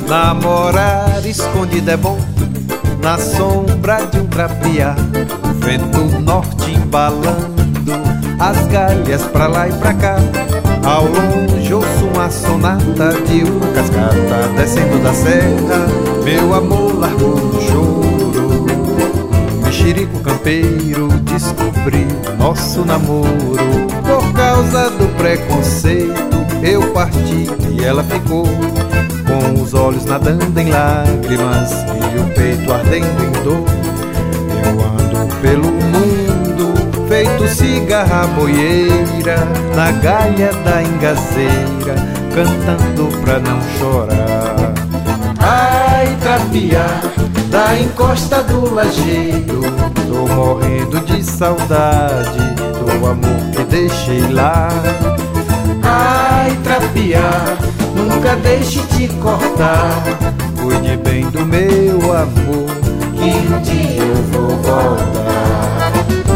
Namorar escondido é bom, na sombra de um trapiá, o vento norte embalando as galhas pra lá e pra cá. Ao longe ouço uma sonata de uma cascata descendo da serra. Meu amor largou no choro, mexerico campeiro, descobri nosso namoro. Por causa do preconceito eu parti e ela ficou, com os olhos nadando em lágrimas e o peito ardendo em dor. Eu ando pelo mundo feito cigarra boieira, na galha da engazeira, cantando pra não chorar. Ai, trapiá, da encosta do lajeiro, tô morrendo de saudade do amor que deixei lá. Ai, trapiá, nunca deixe de cortar, cuide bem do meu amor, que um dia eu vou voltar.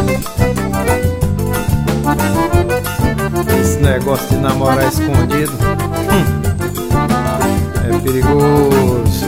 Esse negócio de namorar escondido é perigoso.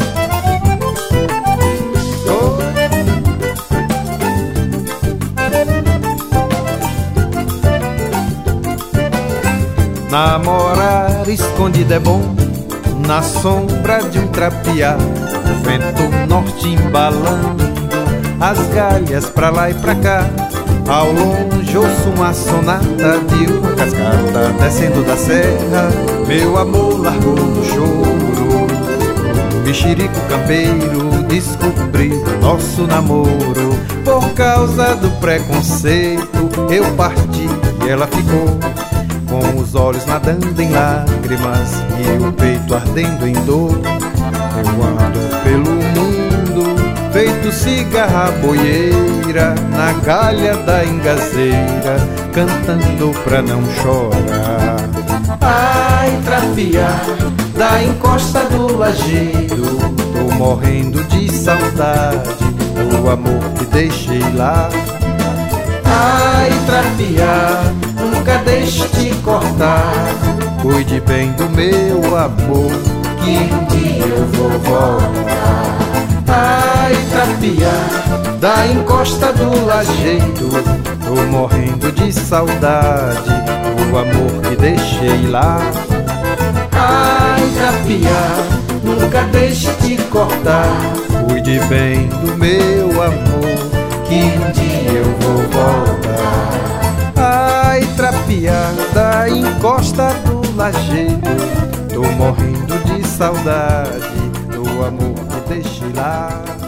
Namorar escondido é bom, na sombra de um trapiá, o vento norte embalando as galhas pra lá e pra cá. Ao longe ouço uma sonata de uma cascata descendo da serra. Meu amor largou no choro, mexerico campeiro, descobriu nosso namoro. Por causa do preconceito eu parti e ela ficou, com os olhos nadando em lágrimas e o peito ardendo em dor. Eu ando pelo mundo feito cigarra boieira, na galha da engazeira, cantando pra não chorar. Ai, trapiá, da encosta do lajeiro, tô morrendo de saudade do amor que deixei lá. Ai, trapiá, nunca deixe de cortar, cuide bem do meu amor, que um dia eu vou voltar. Ai, trapiá, da encosta do lajeiro, tô morrendo de saudade do amor que deixei lá. Ai, trapiá, nunca deixe de cortar, cuide bem do meu amor, que um dia eu vou voltar. Ai, trapiá, da encosta do lajeiro, tô morrendo de saudade do amor que deixei lá.